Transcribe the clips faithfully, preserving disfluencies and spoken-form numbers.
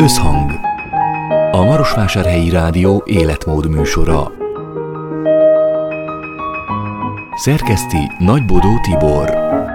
Összhang. A Marosvásárhelyi Rádió életmód műsora. Szerkeszti Nagybodó Tibor.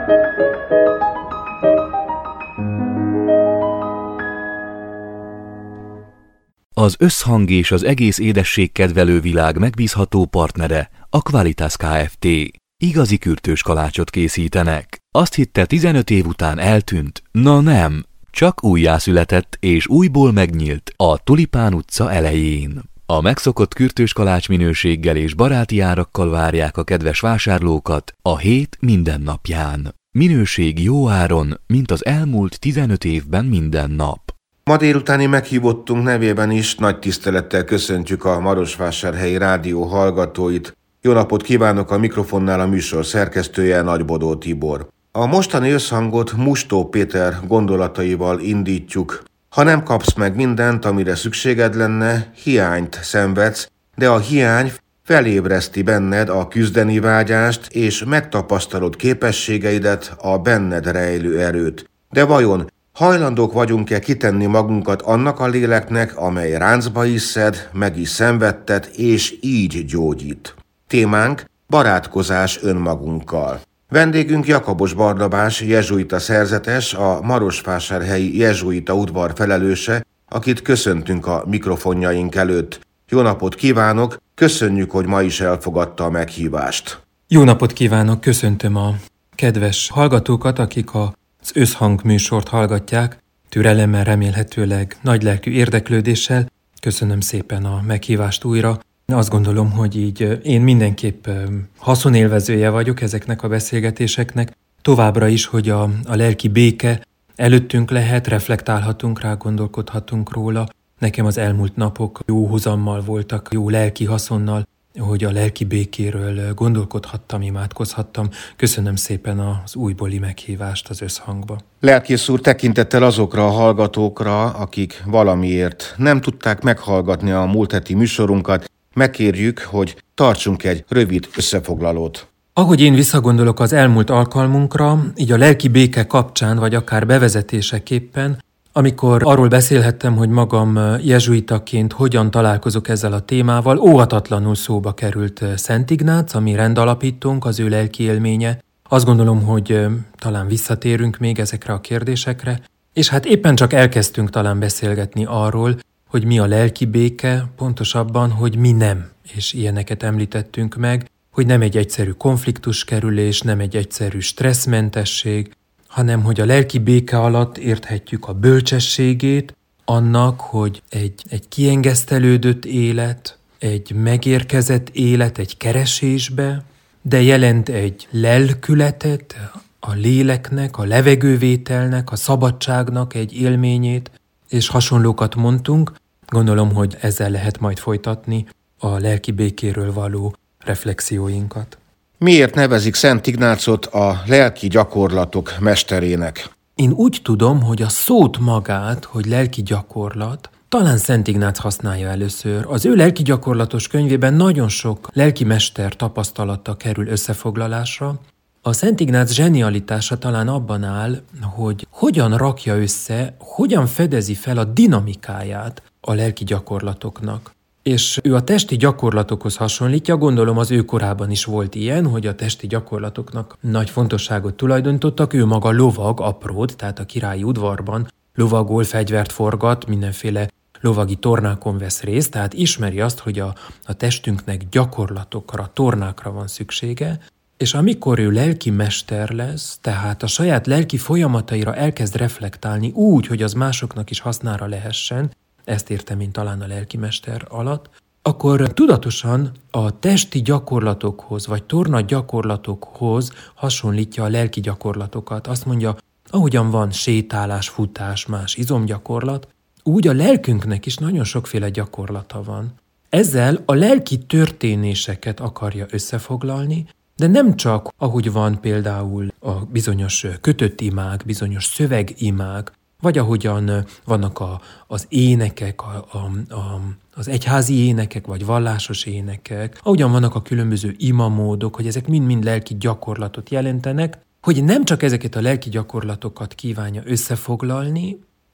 Az Összhang és az egész édességkedvelő világ megbízható partnere a Qualitas Kft. Igazi kürtős kalácsot készítenek. Azt hitte, tizenöt év után eltűnt, na nem, csak újjászületett és újból megnyílt a Tulipán utca elején. A megszokott kürtős kalács minőséggel és baráti árakkal várják a kedves vásárlókat a hét minden napján. Minőség jó áron, mint az elmúlt tizenöt évben minden nap. Ma délutáni meghívottunk nevében is nagy tisztelettel köszöntjük a Marosvásárhelyi Rádió hallgatóit. Jó napot kívánok, a mikrofonnál a műsor szerkesztője, Nagybodó Tibor. A mostani összhangot Mustó Péter gondolataival indítjuk. Ha nem kapsz meg mindent, amire szükséged lenne, hiányt szenvedsz, de a hiány felébreszti benned a küzdeni vágyást, és megtapasztalod képességeidet, a benned rejlő erőt. De vajon hajlandók vagyunk-e kitenni magunkat annak a léleknek, amely ráncba is szed, meg is szenvedtet, és így gyógyít? Témánk: barátkozás önmagunkkal. Vendégünk Jakabos Barnabás, jezsuita szerzetes, a marosvásárhelyi jezsuita udvar felelőse, akit köszöntünk a mikrofonjaink előtt. Jó napot kívánok, köszönjük, hogy ma is elfogadta a meghívást. Jó napot kívánok, köszöntöm a kedves hallgatókat, akik az Összhang műsort hallgatják, türelemmel, remélhetőleg nagylelkű érdeklődéssel. Köszönöm szépen a meghívást újra. Azt gondolom, hogy így én mindenképp haszonélvezője vagyok ezeknek a beszélgetéseknek. Továbbra is, hogy a, a lelki béke előttünk lehet, reflektálhatunk rá, gondolkodhatunk róla. Nekem az elmúlt napok jó hozammal voltak, jó lelki haszonnal, hogy a lelki békéről gondolkodhattam, imádkozhattam. Köszönöm szépen az újbóli meghívást az Összhangba. Lelkész úr, tekintettel azokra a hallgatókra, akik valamiért nem tudták meghallgatni a múlt heti műsorunkat, megkérjük, hogy tartsunk egy rövid összefoglalót. Ahogy én visszagondolok az elmúlt alkalmunkra, így a lelki béke kapcsán, vagy akár bevezetéseképpen, amikor arról beszélhettem, hogy magam jezsuitaként hogyan találkozok ezzel a témával, óhatatlanul szóba került Szent Ignác, ami rendalapítónk, az ő lelki élménye. Azt gondolom, hogy talán visszatérünk még ezekre a kérdésekre, és hát éppen csak elkezdtünk talán beszélgetni arról, hogy mi a lelki béke, pontosabban, hogy mi nem, és ilyeneket említettünk meg, hogy nem egy egyszerű konfliktuskerülés, nem egy egyszerű stresszmentesség, hanem hogy a lelki béke alatt érthetjük a bölcsességét annak, hogy egy, egy kiengesztelődött élet, egy megérkezett élet egy keresésbe, de jelent egy lelkületet, a léleknek, a levegővételnek, a szabadságnak egy élményét, és hasonlókat mondtunk. Gondolom, hogy ezzel lehet majd folytatni a lelki békéről való reflexióinkat. Miért nevezik Szent Ignácot a lelki gyakorlatok mesterének? Én úgy tudom, hogy a szót magát, hogy lelki gyakorlat, talán Szent Ignác használja először. Az ő lelki gyakorlatos könyvében nagyon sok lelki mester tapasztalata kerül összefoglalásra. A Szent Ignác zsenialitása talán abban áll, hogy hogyan rakja össze, hogyan fedezi fel a dinamikáját a lelki gyakorlatoknak. És ő a testi gyakorlatokhoz hasonlítja, gondolom az ő korában is volt ilyen, hogy a testi gyakorlatoknak nagy fontosságot tulajdonítottak, ő maga lovag, apród, tehát a királyi udvarban lovagol, fegyvert forgat, mindenféle lovagi tornákon vesz részt, tehát ismeri azt, hogy a, a testünknek gyakorlatokra, tornákra van szüksége, és amikor ő lelki mester lesz, tehát a saját lelki folyamataira elkezd reflektálni úgy, hogy az másoknak is hasznára lehessen, ezt értem én talán a lelkimester alatt, akkor tudatosan a testi gyakorlatokhoz, vagy torna gyakorlatokhoz hasonlítja a lelki gyakorlatokat. Azt mondja, ahogyan van sétálás, futás, más izomgyakorlat, úgy a lelkünknek is nagyon sokféle gyakorlata van. Ezzel a lelki történéseket akarja összefoglalni, de nem csak, ahogy van például a bizonyos kötött imák, bizonyos szövegimák, vagy ahogyan vannak a, az énekek, a, a, a, az egyházi énekek, vagy vallásos énekek, ahogyan vannak a különböző imamódok, hogy ezek mind-mind lelki gyakorlatot jelentenek, hogy nem csak ezeket a lelki gyakorlatokat kívánja összefoglalni,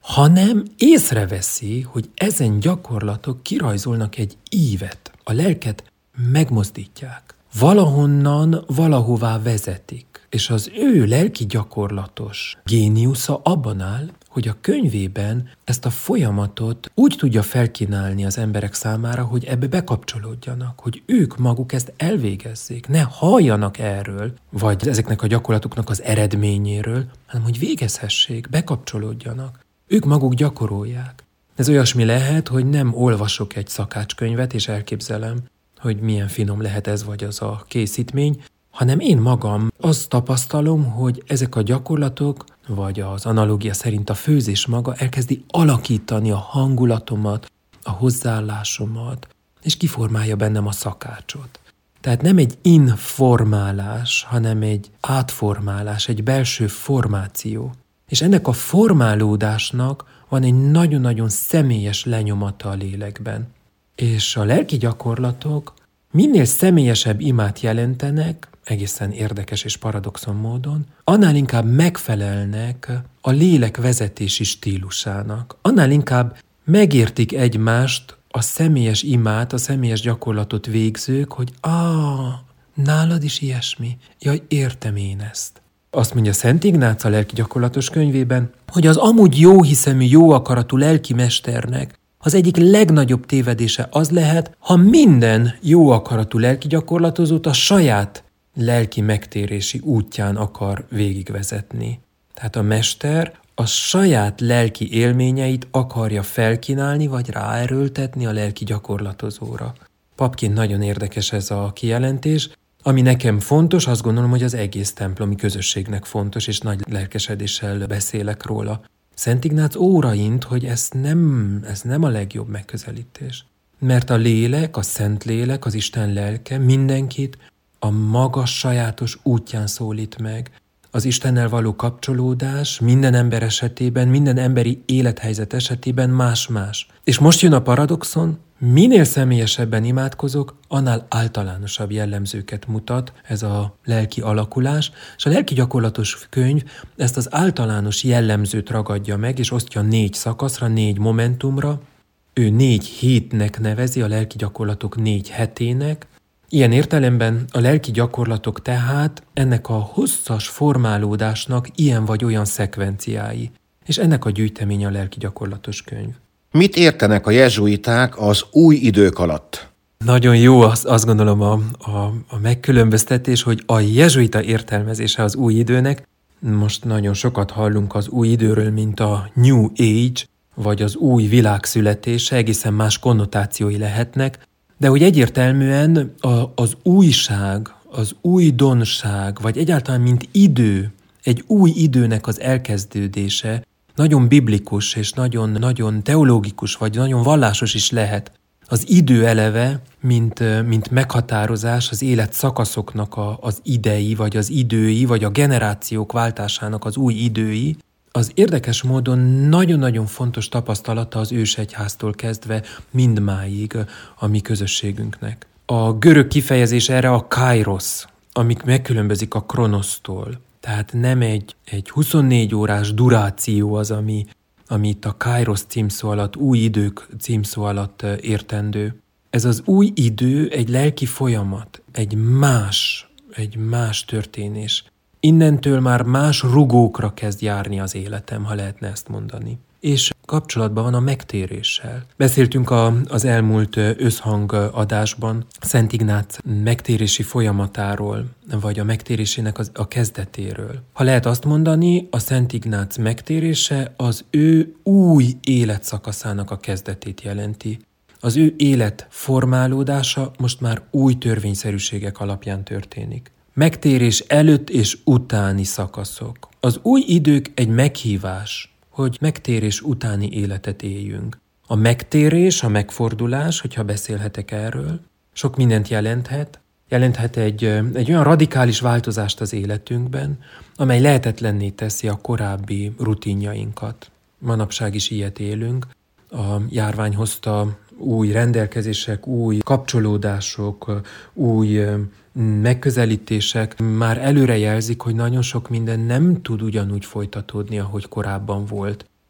hanem észreveszi, hogy ezen gyakorlatok kirajzolnak egy ívet, a lelket megmozdítják. Valahonnan valahová vezetik, és az ő lelki gyakorlatos géniusza abban áll, hogy a könyvében ezt a folyamatot úgy tudja felkínálni az emberek számára, hogy ebbe bekapcsolódjanak, hogy ők maguk ezt elvégezzék, ne halljanak erről, vagy ezeknek a gyakorlatoknak az eredményéről, hanem hogy végezhessék, bekapcsolódjanak. Ők maguk gyakorolják. Ez olyasmi lehet, hogy nem olvasok egy szakácskönyvet, és elképzelem, hogy milyen finom lehet ez vagy az a készítmény, hanem én magam azt tapasztalom, hogy ezek a gyakorlatok, vagy az analógia szerint a főzés maga elkezdi alakítani a hangulatomat, a hozzáállásomat, és kiformálja bennem a szakácsot. Tehát nem egy informálás, hanem egy átformálás, egy belső formáció. És ennek a formálódásnak van egy nagyon-nagyon személyes lenyomata a lélekben. És a lelki gyakorlatok minél személyesebb imát jelentenek, egészen érdekes és paradoxon módon, annál inkább megfelelnek a lélek vezetési stílusának. Annál inkább megértik egymást a személyes imát, a személyes gyakorlatot végzők, hogy ah, nálad is ilyesmi. Jaj, értem én ezt. Azt mondja Szent Ignác a lelki gyakorlatos könyvében, hogy az amúgy jóhiszemű, jó akaratú lelki mesternek az egyik legnagyobb tévedése az lehet, ha minden jó akaratú lelki gyakorlatozót a saját lelki megtérési útján akar végigvezetni. Tehát a mester a saját lelki élményeit akarja felkínálni, vagy ráerőltetni a lelki gyakorlatozóra. Papként nagyon érdekes ez a kijelentés. Ami nekem fontos, azt gondolom, hogy az egész templomi közösségnek fontos, és nagy lelkesedéssel beszélek róla. Szent Ignác óraint, hogy ez nem, ez nem a legjobb megközelítés. Mert a lélek, a Szent Lélek, az Isten lelke mindenkit a maga sajátos útján szólít meg. Az Istennel való kapcsolódás minden ember esetében, minden emberi élethelyzet esetében más-más. És most jön a paradoxon, minél személyesebben imádkozok, annál általánosabb jellemzőket mutat ez a lelki alakulás, és a lelki gyakorlatos könyv ezt az általános jellemzőt ragadja meg, és osztja négy szakaszra, négy momentumra. Ő négy hétnek nevezi, a lelki gyakorlatok négy hetének. Ilyen értelemben a lelki gyakorlatok tehát ennek a hosszas formálódásnak ilyen vagy olyan szekvenciái, és ennek a gyűjteménye a lelki gyakorlatos könyv. Mit értenek a jezsuiták az új idők alatt? Nagyon jó, azt, azt gondolom a, a, a megkülönböztetés, hogy a jezsuita értelmezése az új időnek. Most nagyon sokat hallunk az új időről, mint a New Age, vagy az új világ születése, egészen más konnotációi lehetnek, de hogy egyértelműen a, az újság, az újdonság, vagy egyáltalán mint idő, egy új időnek az elkezdődése nagyon biblikus és nagyon, nagyon teológikus, vagy nagyon vallásos is lehet. Az idő eleve, mint, mint meghatározás az élet szakaszoknak a, az idei, vagy az idői, vagy a generációk váltásának az új idői, az érdekes módon nagyon-nagyon fontos tapasztalata az ősegyháztól kezdve mindmáig a mi közösségünknek. A görög kifejezés erre a kairos, amik megkülönbözik a kronosztól. Tehát nem egy, egy huszonnégy órás duráció az, ami, ami itt a kairos címszó alatt, új idők címszó alatt értendő. Ez az új idő egy lelki folyamat, egy más, egy más történés. Innentől már más rugókra kezd járni az életem, ha lehetne ezt mondani. És kapcsolatban van a megtéréssel. Beszéltünk a, az elmúlt összhang adásban Szent Ignác megtérési folyamatáról, vagy a megtérésének az, a kezdetéről. Ha lehet azt mondani, a Szent Ignác megtérése az ő új életszakaszának a kezdetét jelenti. Az ő élet formálódása most már új törvényszerűségek alapján történik. Megtérés előtt és utáni szakaszok. Az új idők egy meghívás, hogy megtérés utáni életet éljünk. A megtérés, a megfordulás, hogyha beszélhetek erről, sok mindent jelenthet. Jelenthet egy, egy olyan radikális változást az életünkben, amely lehetetlenné teszi a korábbi rutinjainkat. Manapság is ilyet élünk. A járvány hozta új rendelkezések, új kapcsolódások, új megközelítések már előre jelzik, hogy nagyon sok minden nem tud ugyanúgy folytatódni, ahogy korábban volt.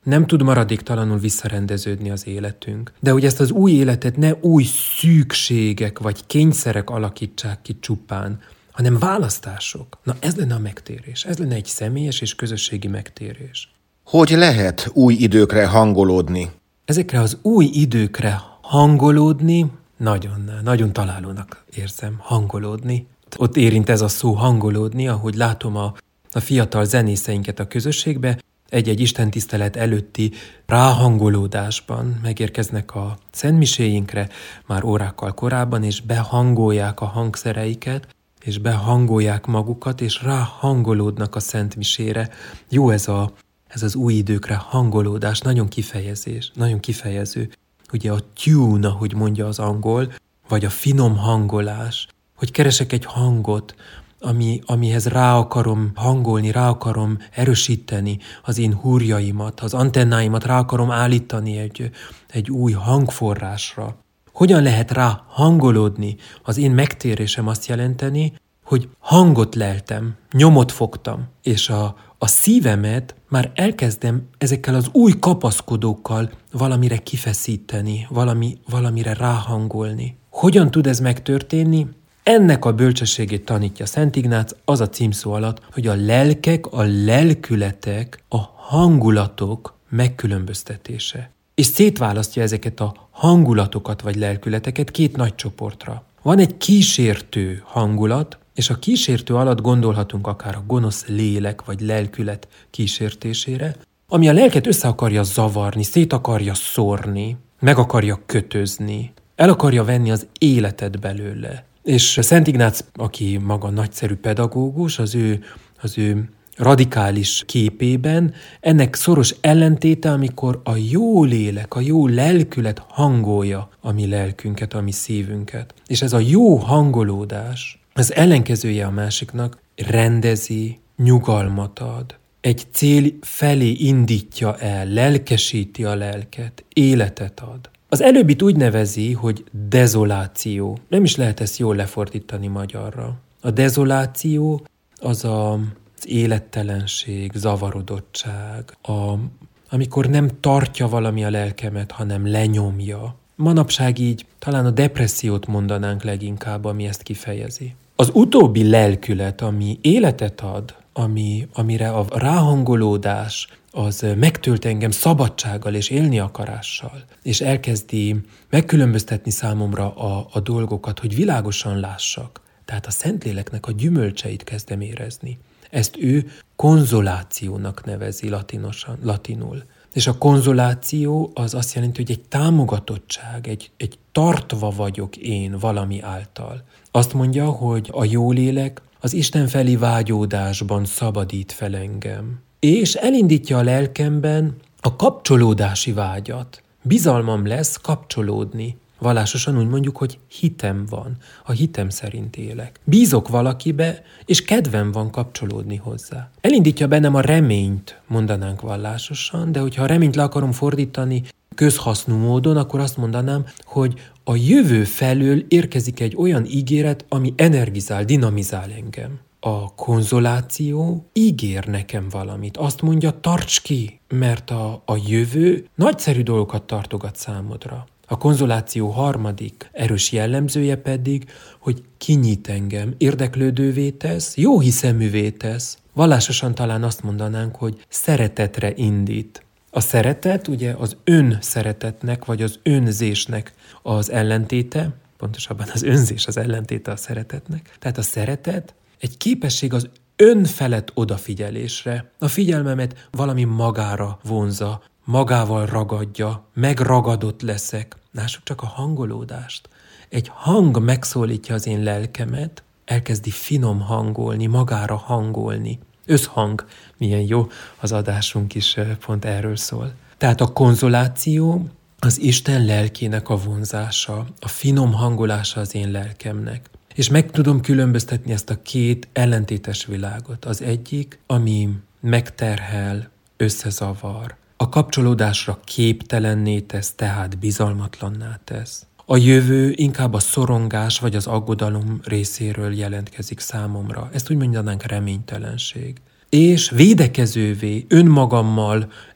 nem tud maradéktalanul visszarendeződni az életünk. De hogy ezt az új életet ne új szűkségek vagy kényszerek alakítsák ki csupán, hanem választások. Na ez lenne a megtérés. Ez lenne egy személyes és közösségi megtérés. Hogy lehet új időkre hangolódni? Ezekre az új időkre hangolódni, nagyon, nagyon találónak érzem, hangolódni. Ott érint ez a szó hangolódni, ahogy látom a, a fiatal zenészeinket a közösségbe, egy-egy istentisztelet előtti ráhangolódásban megérkeznek a szentmiséinkre már órákkal korábban, és behangolják a hangszereiket, és behangolják magukat, és ráhangolódnak a szentmisére. Jó ez, a, ez az új időkre hangolódás, nagyon kifejezés, nagyon kifejező. Ugye a tune, ahogy mondja az angol, vagy a finom hangolás, hogy keresek egy hangot, ami, amihez rá akarom hangolni, rá akarom erősíteni az én húrjaimat, az antennáimat rá akarom állítani egy, egy új hangforrásra. Hogyan lehet rá hangolódni? Az én megtérésem azt jelenteni, hogy hangot leltem, nyomot fogtam, és a, a szívemet már elkezdem ezekkel az új kapaszkodókkal valamire kifeszíteni, valami, valamire ráhangolni. Hogyan tud ez megtörténni? Ennek a bölcsességét tanítja Szent Ignác az a címszó alatt, hogy a lelkek, a lelkületek, a hangulatok megkülönböztetése. És szétválasztja ezeket a hangulatokat vagy lelkületeket két nagy csoportra. Van egy kísértő hangulat, és a kísértő alatt gondolhatunk akár a gonosz lélek vagy lelkület kísértésére, ami a lelket össze akarja zavarni, szét akarja szórni, meg akarja kötözni, el akarja venni az életet belőle. És Szent Ignác, aki maga nagyszerű pedagógus, az ő, az ő radikális képében ennek szoros ellentéte, amikor a jó lélek, a jó lelkület hangolja a mi lelkünket, a mi szívünket. És ez a jó hangolódás, az ellenkezője a másiknak, rendezi, nyugalmat ad. Egy cél felé indítja el, lelkesíti a lelket, életet ad. Az előbbit úgy nevezi, hogy dezoláció. Nem is lehet ezt jól lefordítani magyarra. A dezoláció az a, az élettelenség, zavarodottság, a, amikor nem tartja valami a lelkemet, hanem lenyomja. Manapság így talán a depressziót mondanánk leginkább, ami ezt kifejezi. Az utóbbi lelkület, ami életet ad, ami, amire a ráhangolódás, az megtölt engem szabadsággal és élni akarással, és elkezdi megkülönböztetni számomra a, a dolgokat, hogy világosan lássak. Tehát a Szentléleknek a gyümölcseit kezdem érezni. Ezt ő konzolációnak nevezi latinosan, latinul. És a konzoláció az azt jelenti, hogy egy támogatottság, egy, egy tartva vagyok én valami által. Azt mondja, hogy a jólélek az Isten felé vágyódásban szabadít fel engem. És elindítja a lelkemben a kapcsolódási vágyat. Bizalmam lesz kapcsolódni. Vallásosan úgy mondjuk, hogy hitem van. A hitem szerint élek. Bízok valakibe, és kedvem van kapcsolódni hozzá. Elindítja bennem a reményt, mondanánk vallásosan, de hogyha a reményt le akarom fordítani közhasznú módon, akkor azt mondanám, hogy a jövő felől érkezik egy olyan ígéret, ami energizál, dinamizál engem. A konzoláció ígér nekem valamit. Azt mondja, tarts ki, mert a, a jövő nagyszerű dolgokat tartogat számodra. A konzoláció harmadik erős jellemzője pedig, hogy kinyit engem, érdeklődővé tesz, jó hiszeművé tesz. Vallásosan talán azt mondanánk, hogy szeretetre indít. A szeretet ugye az önszeretetnek, vagy az önzésnek az ellentéte, pontosabban az önzés az ellentéte a szeretetnek. Tehát a szeretet egy képesség az ön felett odafigyelésre. A figyelmemet valami magára vonza, magával ragadja, megragadott leszek. Lássuk csak a hangolódást. Egy hang megszólítja az én lelkemet, elkezdi finom hangolni, magára hangolni. Összhang, milyen jó, az adásunk is pont erről szól. Tehát a konzoláció az Isten lelkének a vonzása, a finom hangolása az én lelkemnek. És meg tudom különböztetni ezt a két ellentétes világot. Az egyik, ami megterhel, összezavar, a kapcsolódásra képtelenné tesz, tehát bizalmatlanná tesz. A jövő inkább a szorongás vagy az aggodalom részéről jelentkezik számomra. Ezt úgy mondanánk reménytelenség. És védekezővé, önmagammal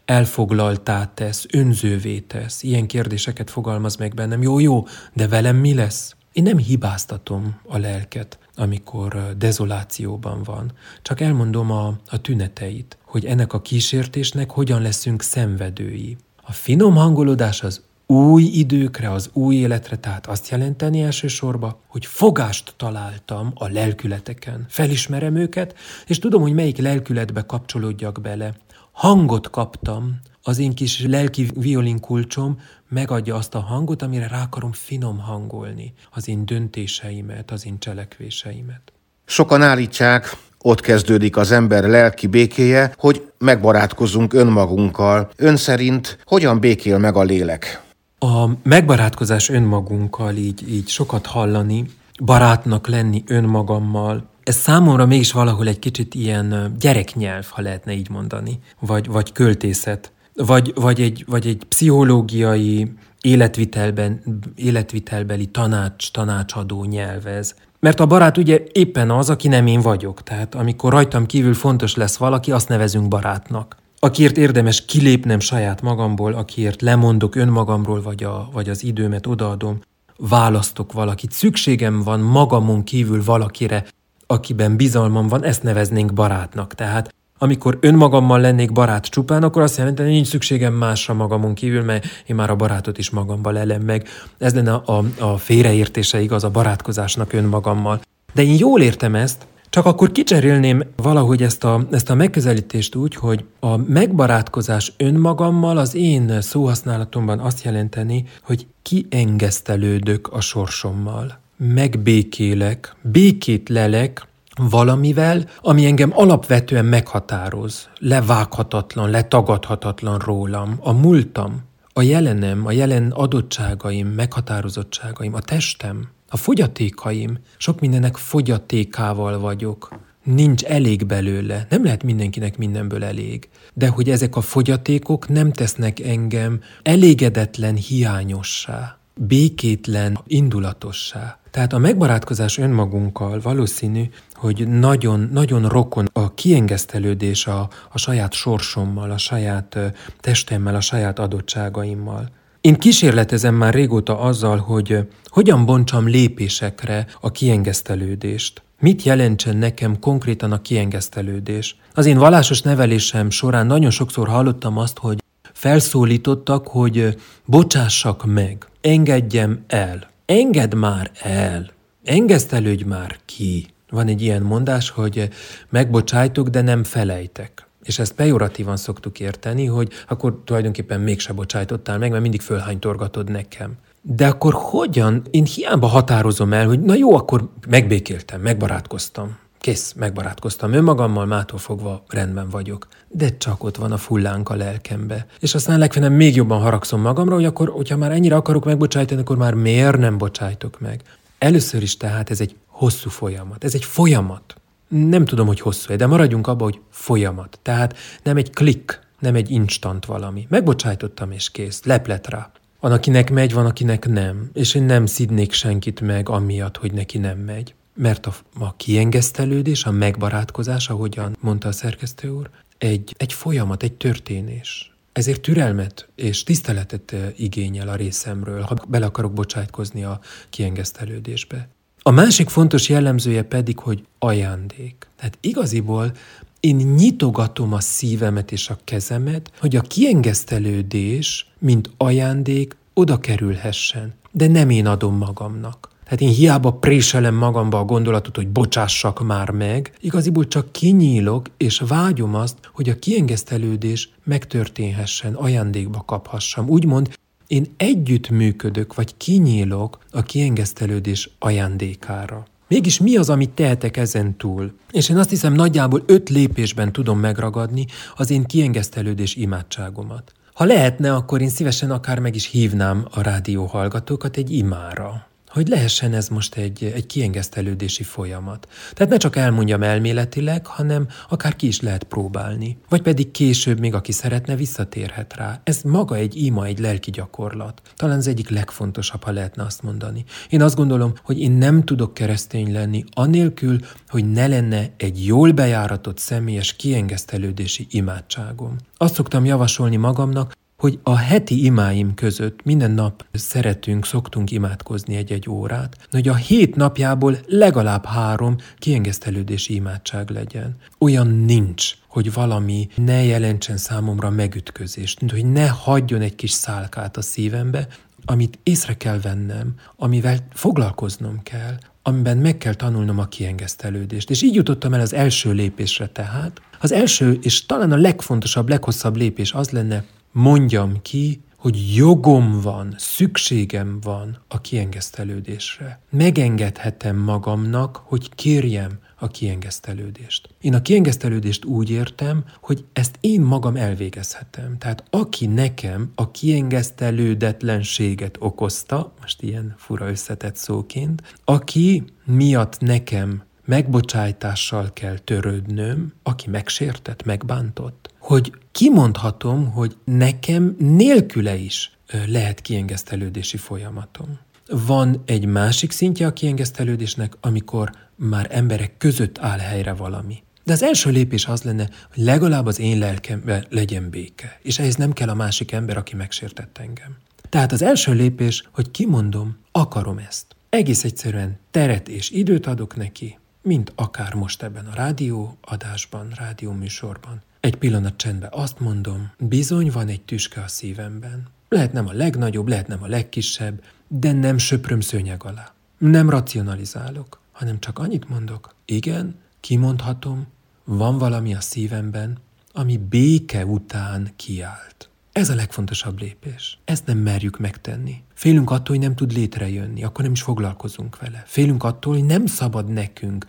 elfoglaltá tesz, önzővé tesz. Ilyen kérdéseket fogalmaz meg bennem. Jó, jó, de velem mi lesz? Én nem hibáztatom a lelket, amikor dezolációban van. Csak elmondom a, a tüneteit, hogy ennek a kísértésnek hogyan leszünk szenvedői. A finom hangolódás az új időkre, az új életre, tehát azt jelenteni elsősorban, hogy fogást találtam a lelkületeken. Felismerem őket, és tudom, hogy melyik lelkületbe kapcsolódjak bele. Hangot kaptam, az én kis lelki violinkulcsom megadja azt a hangot, amire rá akarom finom hangolni az én döntéseimet, az én cselekvéseimet. Sokan állítják, ott kezdődik az ember lelki békéje, hogy megbarátkozzunk önmagunkkal. Ön szerint hogyan békél meg a lélek? A megbarátkozás önmagunkkal így, így sokat hallani, barátnak lenni önmagammal, ez számomra mégis valahol egy kicsit ilyen gyereknyelv, ha lehetne így mondani, vagy, vagy költészet, vagy, vagy, egy, vagy egy pszichológiai életvitelben, életvitelbeli tanács, tanácsadó nyelv ez. Mert a barát ugye éppen az, aki nem én vagyok, tehát amikor rajtam kívül fontos lesz valaki, azt nevezünk barátnak. Akiért érdemes kilépnem saját magamból, akiért lemondok önmagamról, vagy, a, vagy az időmet odaadom, választok valakit. Szükségem van magamon kívül valakire, akiben bizalmam van, ezt neveznénk barátnak. Tehát amikor önmagammal lennék barát csupán, akkor azt jelenti, hogy nincs szükségem másra magamon kívül, mert én már a barátot is magamba lelem meg. Ez lenne a, a, a félreértése igaz a barátkozásnak önmagammal. De én jól értem ezt, csak akkor kicserélném valahogy ezt a, ezt a megközelítést úgy, hogy a megbarátkozás önmagammal az én szóhasználatomban azt jelenteni, hogy kiengesztelődök a sorsommal. Megbékélek, békét lelek valamivel, ami engem alapvetően meghatároz, levághatatlan, letagadhatatlan rólam, a múltam, a jelenem, a jelen adottságaim, meghatározottságaim, a testem, a fogyatékaim, sok mindennek fogyatékával vagyok. Nincs elég belőle, nem lehet mindenkinek mindenből elég. De hogy ezek a fogyatékok nem tesznek engem elégedetlen hiányossá, békétlen indulatossá. Tehát a megbarátkozás önmagunkkal valószínű, hogy nagyon, nagyon rokon a kiengesztelődés a, a saját sorsommal, a saját testemmel, a saját adottságaimmal. Én kísérletezem már régóta azzal, hogy hogyan bontsam lépésekre a kiengesztelődést. Mit jelentsen nekem konkrétan a kiengesztelődés? Az én vallásos nevelésem során nagyon sokszor hallottam azt, hogy felszólítottak, hogy bocsássak meg, engedjem el. Engedd már el, engesztelődj már ki. Van egy ilyen mondás, hogy megbocsájtok, de nem felejtek. És ezt pejoratívan szoktuk érteni, hogy akkor tulajdonképpen mégse bocsájtottál meg, mert mindig fölhánytorgatod nekem. De akkor hogyan? Én hiába határozom el, hogy na jó, akkor megbékéltem, megbarátkoztam. Kész, megbarátkoztam önmagammal, mától fogva rendben vagyok. De csak ott van a fullánk a lelkembe. És aztán legfeljebb még jobban haragszom magamra, hogy akkor, hogyha már ennyire akarok megbocsájtani, akkor már miért nem bocsájtok meg? Először is tehát ez egy hosszú folyamat. Ez egy folyamat. Nem tudom, hogy hosszú, de maradjunk abba, hogy folyamat. Tehát nem egy klik, nem egy instant valami. Megbocsájtottam és kész, leplet rá. Van, akinek megy, van, akinek nem. És én nem szidnék senkit meg amiatt, hogy neki nem megy. Mert a, a kiengesztelődés, a megbarátkozás, ahogyan mondta a szerkesztő úr, egy, egy folyamat, egy történés. Ezért türelmet és tiszteletet igényel a részemről, ha bele akarok bocsájtkozni a kiengesztelődésbe. A másik fontos jellemzője pedig, hogy ajándék. Tehát igaziból én nyitogatom a szívemet és a kezemet, hogy a kiengesztelődés, mint ajándék, oda kerülhessen. De nem én adom magamnak. Tehát én hiába préselem magamba a gondolatot, hogy bocsássak már meg, igaziból csak kinyílok, és vágyom azt, hogy a kiengesztelődés megtörténhessen, ajándékba kaphassam. Úgymond én együttműködök, vagy kinyílok a kiengesztelődés ajándékára. Mégis mi az, amit tehetek ezen túl? És én azt hiszem, nagyjából öt lépésben tudom megragadni az én kiengesztelődés imádságomat. Ha lehetne, akkor én szívesen akár meg is hívnám a rádió hallgatókat egy imára. hogy lehessen ez most egy, egy kiengesztelődési folyamat. Tehát ne csak elmondjam elméletileg, hanem akár ki is lehet próbálni. Vagy pedig később még aki szeretne, visszatérhet rá. Ez maga egy ima, egy lelki gyakorlat. Talán az egyik legfontosabb, ha lehetne azt mondani. Én azt gondolom, hogy én nem tudok keresztény lenni anélkül, hogy ne lenne egy jól bejáratott személyes kiengesztelődési imádságom. Azt szoktam javasolni magamnak, hogy a heti imáim között minden nap szeretünk, szoktunk imádkozni egy-egy órát, hogy a hét napjából legalább három kiengesztelődési imádság legyen. Olyan nincs, hogy valami ne jelentsen számomra megütközést, hogy ne hagyjon egy kis szálkát a szívembe, amit észre kell vennem, amivel foglalkoznom kell, amiben meg kell tanulnom a kiengesztelődést. És így jutottam el az első lépésre tehát. Az első, és talán a legfontosabb, leghosszabb lépés az lenne, mondjam ki, hogy jogom van, szükségem van a kiengesztelődésre. Megengedhetem magamnak, hogy kérjem a kiengesztelődést. Én a kiengesztelődést úgy értem, hogy ezt én magam elvégezhetem. Tehát aki nekem a kiengesztelődetlenséget okozta, most ilyen fura összetett szóként, aki miatt nekem megbocsájtással kell törődnöm, aki megsértett, megbántott, hogy kimondhatom, hogy nekem nélküle is lehet kiengesztelődési folyamatom. Van egy másik szintje a kiengesztelődésnek, amikor már emberek között áll helyre valami. De az első lépés az lenne, hogy legalább az én lelkemben legyen béke, és ehhez nem kell a másik ember, aki megsértett engem. Tehát az első lépés, hogy kimondom, akarom ezt. Egész egyszerűen teret és időt adok neki, mint akár most ebben a rádióadásban, rádióműsorban. Egy pillanat csendben azt mondom, bizony van egy tüske a szívemben. Lehet nem a legnagyobb, lehet nem a legkisebb, de nem söpröm szőnyeg alá. Nem racionalizálok, hanem csak annyit mondok, igen, kimondhatom, van valami a szívemben, ami béke után kiállt. Ez a legfontosabb lépés. Ezt nem merjük megtenni. Félünk attól, hogy nem tud létrejönni, akkor nem is foglalkozunk vele. Félünk attól, hogy nem szabad nekünk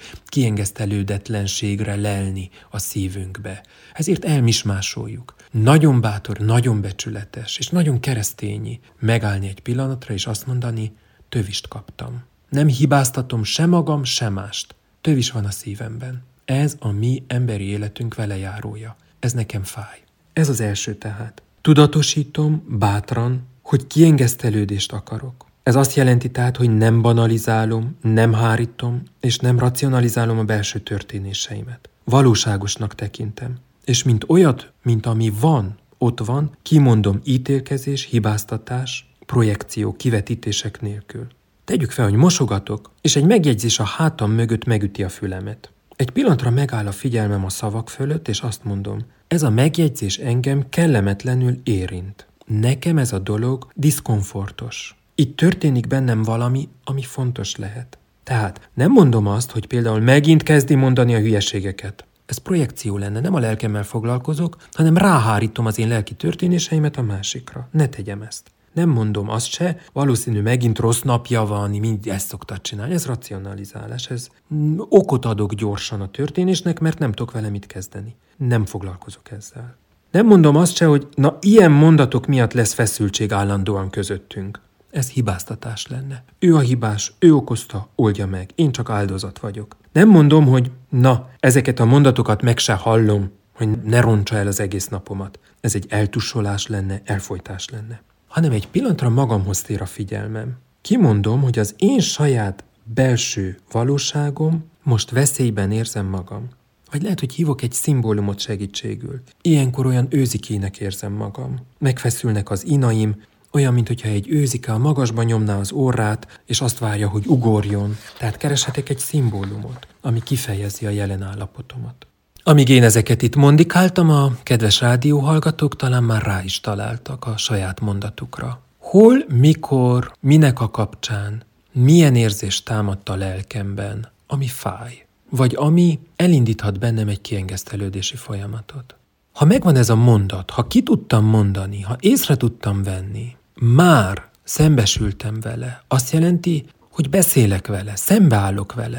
kiengesztelődetlenségre lelni a szívünkbe. Ezért elmismásoljuk. Nagyon bátor, nagyon becsületes, és nagyon keresztényi megállni egy pillanatra, és azt mondani, tövist kaptam. Nem hibáztatom se magam, se mást. Tövis van a szívemben. Ez a mi emberi életünk velejárója. Ez nekem fáj. Ez az első tehát. Tudatosítom bátran, hogy kiengesztelődést akarok. Ez azt jelenti tehát, hogy nem banalizálom, nem hárítom, és nem racionalizálom a belső történéseimet. Valóságosnak tekintem. És mint olyat, mint ami van, ott van, kimondom ítélkezés, hibáztatás, projekció, kivetítések nélkül. Tegyük fel, hogy mosogatok, és egy megjegyzés a hátam mögött megüti a fülemet. Egy pillanatra megáll a figyelmem a szavak fölött, és azt mondom, ez a megjegyzés engem kellemetlenül érint. Nekem ez a dolog diszkomfortos. Itt történik bennem valami, ami fontos lehet. Tehát nem mondom azt, hogy például megint kezdi mondani a hülyeségeket. Ez projekció lenne, nem a lelkemmel foglalkozok, hanem ráhárítom az én lelki történéseimet a másikra. Ne tegyem ezt. Nem mondom azt se, valószínű megint rossz napja van, mind ezt szoktad csinálni. Ez racionalizálás, ez okot adok gyorsan a történésnek, mert nem tudok vele mit kezdeni. Nem foglalkozok ezzel. Nem mondom azt se, hogy na ilyen mondatok miatt lesz feszültség állandóan közöttünk. Ez hibáztatás lenne. Ő a hibás, ő okozta, oldja meg, én csak áldozat vagyok. Nem mondom, hogy na, ezeket a mondatokat meg se hallom, hogy ne rontsa el az egész napomat. Ez egy eltussolás lenne, elfojtás lenne. Hanem egy pillanatra magamhoz tér a figyelmem. Kimondom, hogy az én saját belső valóságom most veszélyben érzem magam. Vagy lehet, hogy hívok egy szimbólumot segítségül. Ilyenkor olyan őzikének érzem magam. Megfeszülnek az inaim, olyan, mintha egy őzike a magasba nyomná az orrát, és azt várja, hogy ugorjon. Tehát kereshetek egy szimbólumot, ami kifejezi a jelen állapotomat. Amíg én ezeket itt mondikáltam, a kedves rádióhallgatók talán már rá is találtak a saját mondatukra. Hol, mikor, minek a kapcsán, milyen érzés támadt a lelkemben, ami fáj, vagy ami elindíthat bennem egy kiengesztelődési folyamatot. Ha megvan ez a mondat, ha ki tudtam mondani, ha észre tudtam venni, már szembesültem vele, azt jelenti, hogy beszélek vele, szembeállok vele.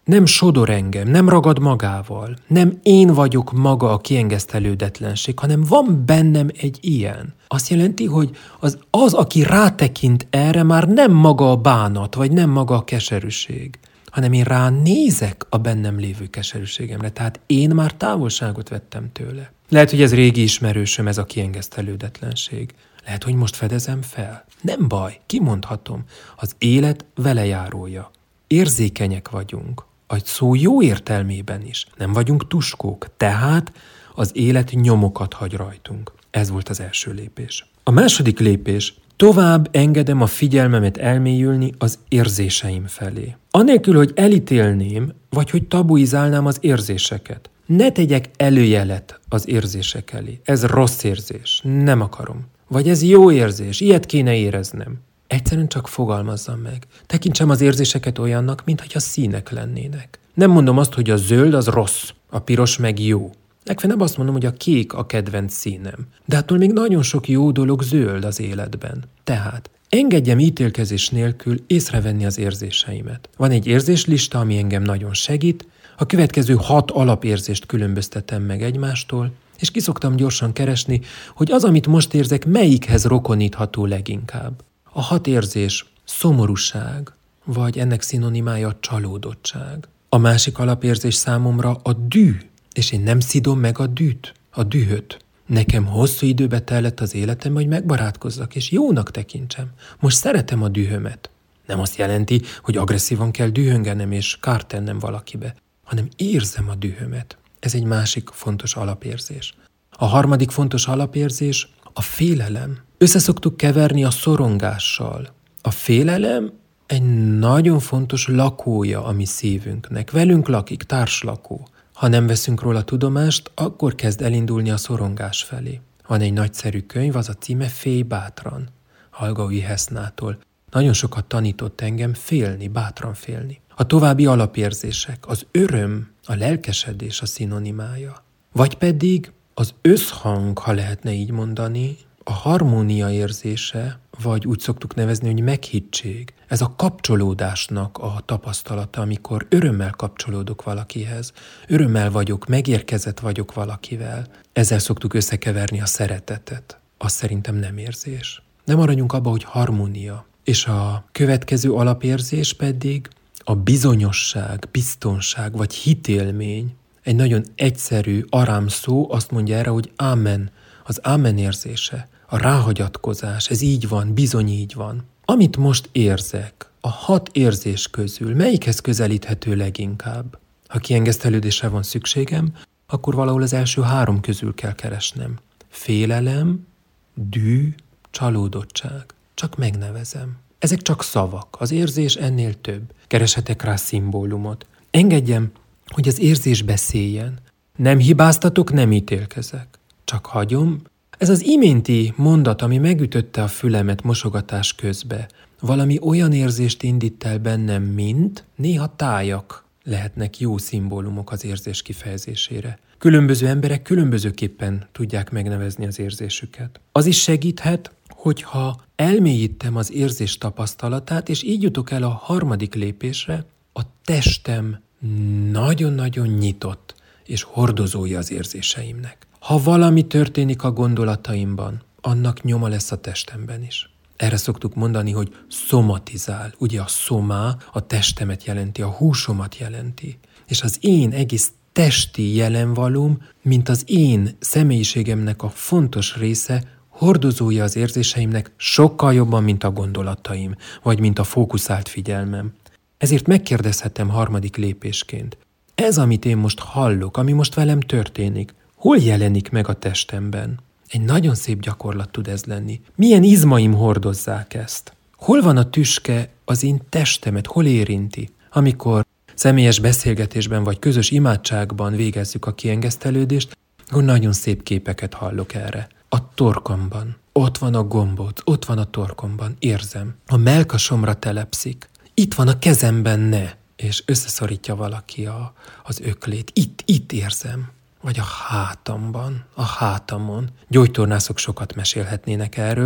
nem sodor engem, nem ragad magával, nem én vagyok maga a kiengesztelődetlenség, hanem van bennem egy ilyen. Azt jelenti, hogy az, az, aki rátekint erre, már nem maga a bánat, vagy nem maga a keserűség, hanem én ránézek a bennem lévő keserűségemre, tehát én már távolságot vettem tőle. Lehet, hogy ez régi ismerősöm, ez a kiengesztelődetlenség. Lehet, hogy most fedezem fel. Nem baj, kimondhatom. Az élet velejárója. Érzékenyek vagyunk. A szó jó értelmében is. Nem vagyunk tuskók, tehát az élet nyomokat hagy rajtunk. Ez volt az első lépés. A második lépés, tovább engedem a figyelmemet elmélyülni az érzéseim felé. Anélkül, hogy elítélném, vagy hogy tabuizálnám az érzéseket. Ne tegyek előjelet az érzések elé. Ez rossz érzés. Nem akarom. Vagy ez jó érzés. Ilyet kéne éreznem. Egyszerűen csak fogalmazzam meg. Tekintsem az érzéseket olyannak, mintha színek lennének. Nem mondom azt, hogy a zöld az rossz, a piros meg jó. Legfeljebb azt mondom, hogy a kék a kedvenc színem. De attól még nagyon sok jó dolog zöld az életben. Tehát engedjem ítélkezés nélkül észrevenni az érzéseimet. Van egy érzéslista, ami engem nagyon segít. A következő hat alapérzést különböztetem meg egymástól, és ki szoktam gyorsan keresni, hogy az, amit most érzek, melyikhez rokonítható leginkább. A hat érzés szomorúság, vagy ennek szinonimája a csalódottság. A másik alapérzés számomra a dű, és én nem szidom meg a dűt, a dühöt. Nekem hosszú időbe tellett az életem, hogy megbarátkozzak, és jónak tekintsem. Most szeretem a dühömet. Nem azt jelenti, hogy agresszívan kell dühöngenem és kárt tennem valakibe, hanem érzem a dühömet. Ez egy másik fontos alapérzés. A harmadik fontos alapérzés a félelem. Összeszoktuk keverni a szorongással. A félelem egy nagyon fontos lakója a mi szívünknek. Velünk lakik, társlakó. Ha nem veszünk róla tudomást, akkor kezd elindulni a szorongás felé. Van egy nagyszerű könyv, az a címe Félj bátran, Hallgaui Hesznától. Nagyon sokat tanított engem félni, bátran félni. A további alapérzések, az öröm, a lelkesedés a szinonimája. Vagy pedig az összhang, ha lehetne így mondani, a harmónia érzése, vagy úgy szoktuk nevezni, hogy meghittség. Ez a kapcsolódásnak a tapasztalata, amikor örömmel kapcsolódok valakihez. Örömmel vagyok, megérkezett vagyok valakivel. Ezzel szoktuk összekeverni a szeretetet. Az szerintem nem érzés. Nem maradjunk abba, hogy harmónia. És a következő alapérzés pedig a bizonyosság, biztonság vagy hitélmény. Egy nagyon egyszerű arám szó azt mondja erre, hogy ámen. Az ámen érzése, a ráhagyatkozás, ez így van, bizony így van. Amit most érzek, a hat érzés közül melyikhez közelíthető leginkább? Ha kiengesztelődésre van szükségem, akkor valahol az első három közül kell keresnem. Félelem, dű, csalódottság. Csak megnevezem. Ezek csak szavak, az érzés ennél több. Kereshetek rá szimbólumot. Engedjem, hogy az érzés beszéljen. Nem hibáztatok, nem ítélkezek. Csak hagyom. Ez az iménti mondat, ami megütötte a fülemet mosogatás közbe, valami olyan érzést indít el bennem, mint néha tájak lehetnek jó szimbólumok az érzés kifejezésére. Különböző emberek különbözőképpen tudják megnevezni az érzésüket. Az is segíthet, hogyha elmélyítem az érzés tapasztalatát, és így jutok el a harmadik lépésre, a testem nagyon-nagyon nyitott és hordozója az érzéseimnek. Ha valami történik a gondolataimban, annak nyoma lesz a testemben is. Erre szoktuk mondani, hogy szomatizál. Ugye a szomá a testemet jelenti, a húsomat jelenti. És az én egész testi jelenvalóm, mint az én személyiségemnek a fontos része, hordozója az érzéseimnek sokkal jobban, mint a gondolataim, vagy mint a fókuszált figyelmem. Ezért megkérdezhetem harmadik lépésként. Ez, amit én most hallok, ami most velem történik, hol jelenik meg a testemben? Egy nagyon szép gyakorlat tud ez lenni. Milyen izmaim hordozzák ezt? Hol van a tüske az én testemet, hol érinti? Amikor személyes beszélgetésben vagy közös imádságban végezzük a kiengesztelődést, akkor nagyon szép képeket hallok erre. A torkomban, ott van a gombóc, ott van a torkomban, érzem. A mellkasomra telepszik. Itt van a kezemben, ne. És összeszorítja valaki a, az öklét. Itt, itt érzem. Vagy a hátamban, a hátamon. Gyógytornászok sokat mesélhetnének erről.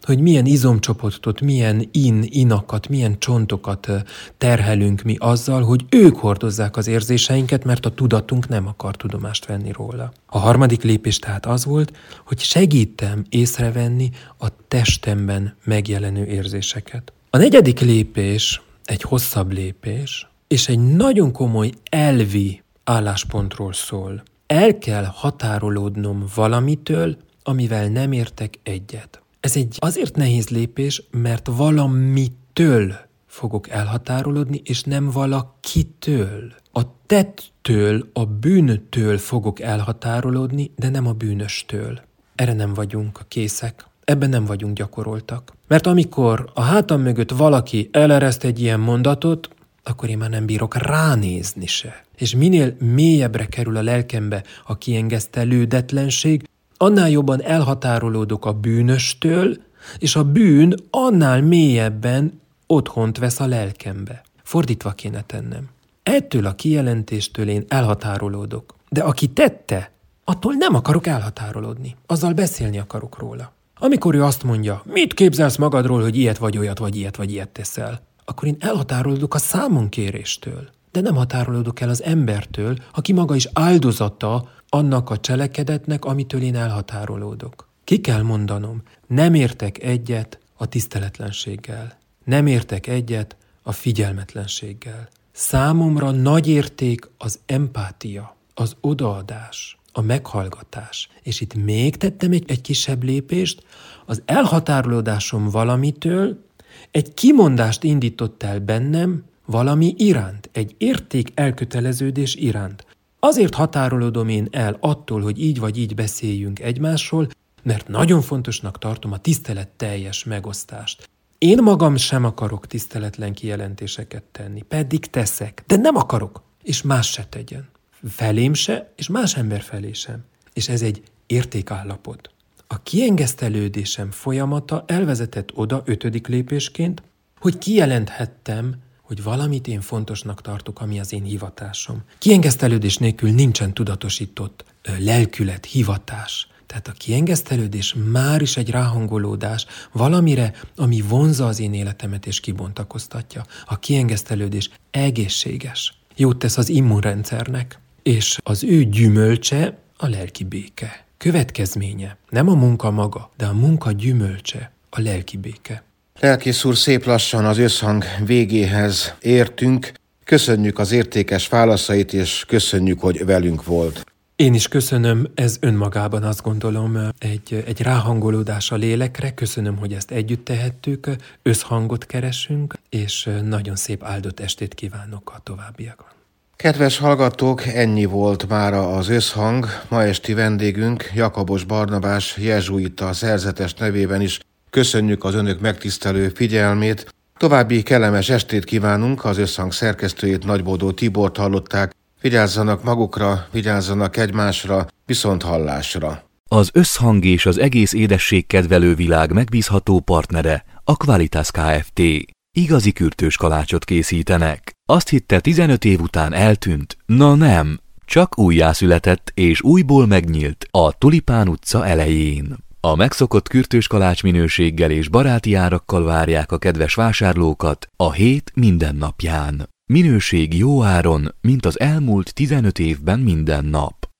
hogy milyen izomcsoportot, milyen in, inakat, milyen csontokat terhelünk mi azzal, hogy ők hordozzák az érzéseinket, mert a tudatunk nem akar tudomást venni róla. A harmadik lépés tehát az volt, hogy segítem észrevenni a testemben megjelenő érzéseket. A negyedik lépés egy hosszabb lépés, és egy nagyon komoly elvi álláspontról szól. El kell határolódnom valamitől, amivel nem értek egyet. Ez egy azért nehéz lépés, mert valamitől fogok elhatárolódni, és nem valakitől. A tettől, a bűntől fogok elhatárolódni, de nem a bűnöstől. Erre nem vagyunk készek, ebben nem vagyunk gyakoroltak. Mert amikor a hátam mögött valaki elereszt egy ilyen mondatot, akkor én már nem bírok ránézni se. És minél mélyebbre kerül a lelkembe a kiengesztelődetlenség, annál jobban elhatárolódok a bűnöstől, és a bűn annál mélyebben otthont vesz a lelkembe. Fordítva kéne tennem. Ettől a kijelentéstől én elhatárolódok. De aki tette, attól nem akarok elhatárolódni. Azzal beszélni akarok róla. Amikor ő azt mondja, mit képzelsz magadról, hogy ilyet vagy olyat, vagy ilyet vagy ilyet teszel, akkor én elhatárolódok a számonkéréstől. De nem határolódok el az embertől, aki maga is áldozata annak a cselekedetnek, amitől én elhatárolódok. Ki kell mondanom, nem értek egyet a tiszteletlenséggel. Nem értek egyet a figyelmetlenséggel. Számomra nagy érték az empátia, az odaadás, a meghallgatás. És itt még tettem egy, egy kisebb lépést, az elhatárolódásom valamitől egy kimondást indított el bennem valami iránt, egy érték elköteleződés iránt. Azért határolódom én el attól, hogy így vagy így beszéljünk egymásról, mert nagyon fontosnak tartom a tiszteletteljes megosztást. Én magam sem akarok tiszteletlen kijelentéseket tenni, pedig teszek, de nem akarok, és más se tegyen. Felém se, és más ember felé sem. És ez egy értékállapot. A kiengesztelődésem folyamata elvezetett oda ötödik lépésként, hogy kijelenthettem, hogy valamit én fontosnak tartok, ami az én hivatásom. Kiengesztelődés nélkül nincsen tudatosított ö, lelkület, hivatás. Tehát a kiengesztelődés már is egy ráhangolódás valamire, ami vonzza az én életemet és kibontakoztatja. A kiengesztelődés egészséges. Jót tesz az immunrendszernek, és az ő gyümölcse a lelki béke. Következménye nem a munka maga, de a munka gyümölcse a lelki béke. Lelkész úr, szép lassan az összhang végéhez értünk. Köszönjük az értékes válaszait, és köszönjük, hogy velünk volt. Én is köszönöm, ez önmagában azt gondolom egy, egy ráhangolódás a lélekre. Köszönöm, hogy ezt együtt tehettük, összhangot keresünk, és nagyon szép áldott estét kívánok a továbbiakban. Kedves hallgatók, ennyi volt mára az összhang. Ma esti vendégünk Jakabos Barnabás jezsuita szerzetes nevében is köszönjük az önök megtisztelő figyelmét. További kellemes estét kívánunk, az összhang szerkesztőjét, Nagybodó Tibort hallották. Vigyázzanak magukra, vigyázzanak egymásra, viszont hallásra. Az összhang és az egész édesség kedvelő világ megbízható partnere a Qualitas Kft. Igazi kürtős kalácsot készítenek. Azt hitte, tizenöt év után eltűnt? Na nem, csak újjászületett és újból megnyílt a Tulipán utca elején. A megszokott kürtős kalács minőséggel és baráti árakkal várják a kedves vásárlókat a hét minden napján. Minőség jó áron, mint az elmúlt tizenöt évben minden nap.